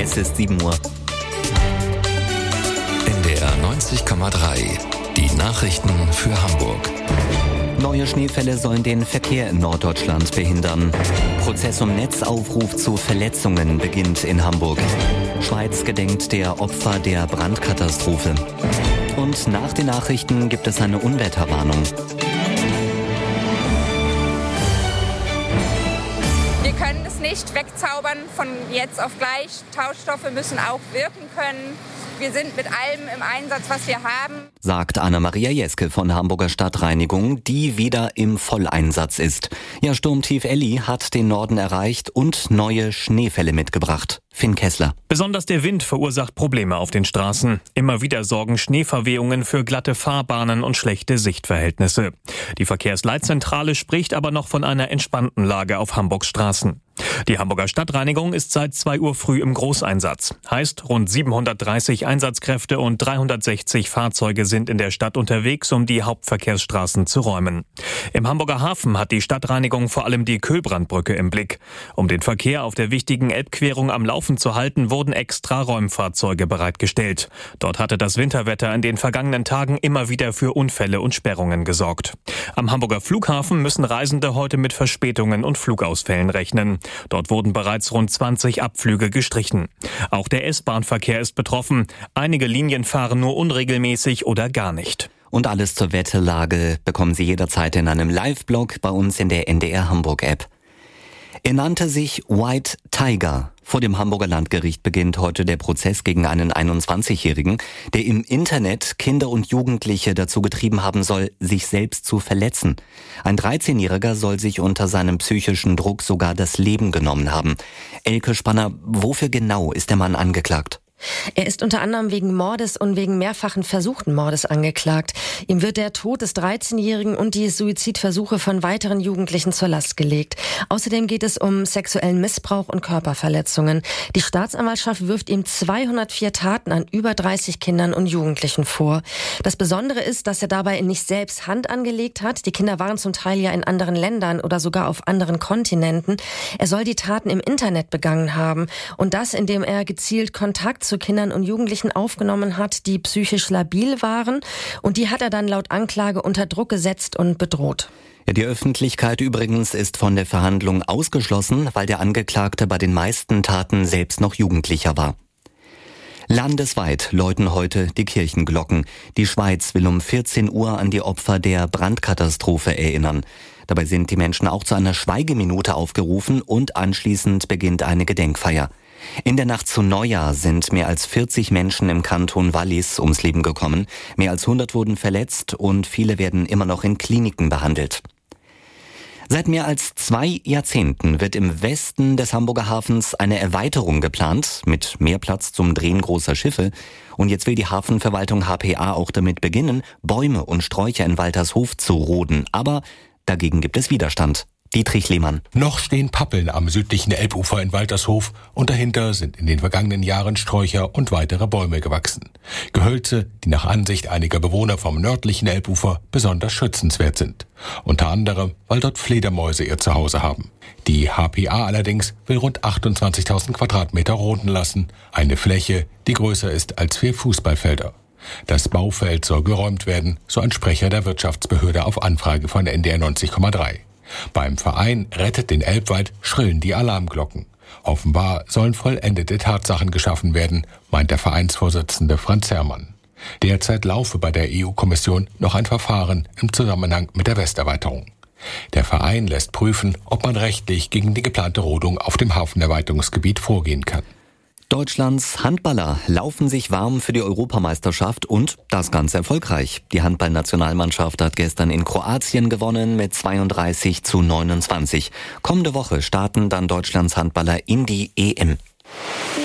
Es ist 7 Uhr. NDR 90,3. Die Nachrichten für Hamburg. Neue Schneefälle sollen den Verkehr in Norddeutschland behindern. Prozess um Netzaufruf zu Verletzungen beginnt in Hamburg. Schweiz gedenkt der Opfer der Brandkatastrophe. Und nach den Nachrichten gibt es eine Unwetterwarnung. Wir können es nicht wegzaubern von jetzt auf gleich. Tauschstoffe müssen auch wirken können. Wir sind mit allem im Einsatz, was wir haben, sagt Anna-Maria Jeske von Hamburger Stadtreinigung, die wieder im Volleinsatz ist. Ja, Sturmtief Elli hat den Norden erreicht und neue Schneefälle mitgebracht. Finn Kessler. Besonders der Wind verursacht Probleme auf den Straßen. Immer wieder sorgen Schneeverwehungen für glatte Fahrbahnen und schlechte Sichtverhältnisse. Die Verkehrsleitzentrale spricht aber noch von einer entspannten Lage auf Hamburgs Straßen. Die Hamburger Stadtreinigung ist seit 2 Uhr früh im Großeinsatz. Heißt, rund 730 Einsatzkräfte und 360 Fahrzeuge sind in der Stadt unterwegs, um die Hauptverkehrsstraßen zu räumen. Im Hamburger Hafen hat die Stadtreinigung vor allem die Köhlbrandbrücke im Blick. Um den Verkehr auf der wichtigen Elbquerung am Laufen zu halten, wurden extra Räumfahrzeuge bereitgestellt. Dort hatte das Winterwetter in den vergangenen Tagen immer wieder für Unfälle und Sperrungen gesorgt. Am Hamburger Flughafen müssen Reisende heute mit Verspätungen und Flugausfällen rechnen. Dort wurden bereits rund 20 Abflüge gestrichen. Auch der S-Bahn-Verkehr ist betroffen. Einige Linien fahren nur unregelmäßig oder gar nicht. Und alles zur Wetterlage bekommen Sie jederzeit in einem Live-Blog bei uns in der NDR Hamburg-App. Er nannte sich White Tiger. Vor dem Hamburger Landgericht beginnt heute der Prozess gegen einen 21-Jährigen, der im Internet Kinder und Jugendliche dazu getrieben haben soll, sich selbst zu verletzen. Ein 13-Jähriger soll sich unter seinem psychischen Druck sogar das Leben genommen haben. Elke Spanner, wofür genau ist der Mann angeklagt? Er ist unter anderem wegen Mordes und wegen mehrfachen versuchten Mordes angeklagt. Ihm wird der Tod des 13-Jährigen und die Suizidversuche von weiteren Jugendlichen zur Last gelegt. Außerdem geht es um sexuellen Missbrauch und Körperverletzungen. Die Staatsanwaltschaft wirft ihm 204 Taten an über 30 Kindern und Jugendlichen vor. Das Besondere ist, dass er dabei nicht selbst Hand angelegt hat. Die Kinder waren zum Teil ja in anderen Ländern oder sogar auf anderen Kontinenten. Er soll die Taten im Internet begangen haben. Und das, indem er gezielt Kontakt zu Kindern und Jugendlichen aufgenommen hat, die psychisch labil waren. Und die hat er dann laut Anklage unter Druck gesetzt und bedroht. Ja, die Öffentlichkeit übrigens ist von der Verhandlung ausgeschlossen, weil der Angeklagte bei den meisten Taten selbst noch Jugendlicher war. Landesweit läuten heute die Kirchenglocken. Die Schweiz will um 14 Uhr an die Opfer der Brandkatastrophe erinnern. Dabei sind die Menschen auch zu einer Schweigeminute aufgerufen und anschließend beginnt eine Gedenkfeier. In der Nacht zu Neujahr sind mehr als 40 Menschen im Kanton Wallis ums Leben gekommen. Mehr als 100 wurden verletzt und viele werden immer noch in Kliniken behandelt. Seit mehr als 2 Jahrzehnten wird im Westen des Hamburger Hafens eine Erweiterung geplant, mit mehr Platz zum Drehen großer Schiffe. Und jetzt will die Hafenverwaltung HPA auch damit beginnen, Bäume und Sträucher in Waltershof zu roden. Aber dagegen gibt es Widerstand. Dietrich Lehmann. Noch stehen Pappeln am südlichen Elbufer in Waltershof und dahinter sind in den vergangenen Jahren Sträucher und weitere Bäume gewachsen. Gehölze, die nach Ansicht einiger Bewohner vom nördlichen Elbufer besonders schützenswert sind. Unter anderem, weil dort Fledermäuse ihr Zuhause haben. Die HPA allerdings will rund 28.000 Quadratmeter roden lassen. Eine Fläche, die größer ist als 4 Fußballfelder. Das Baufeld soll geräumt werden, so ein Sprecher der Wirtschaftsbehörde auf Anfrage von NDR 90,3. Beim Verein Rettet den Elbwald schrillen die Alarmglocken. Offenbar sollen vollendete Tatsachen geschaffen werden, meint der Vereinsvorsitzende Franz Herrmann. Derzeit laufe bei der EU-Kommission noch ein Verfahren im Zusammenhang mit der Westerweiterung. Der Verein lässt prüfen, ob man rechtlich gegen die geplante Rodung auf dem Hafenerweiterungsgebiet vorgehen kann. Deutschlands Handballer laufen sich warm für die Europameisterschaft und das ganz erfolgreich. Die Handballnationalmannschaft hat gestern in Kroatien gewonnen mit 32:29. Kommende Woche starten dann Deutschlands Handballer in die EM.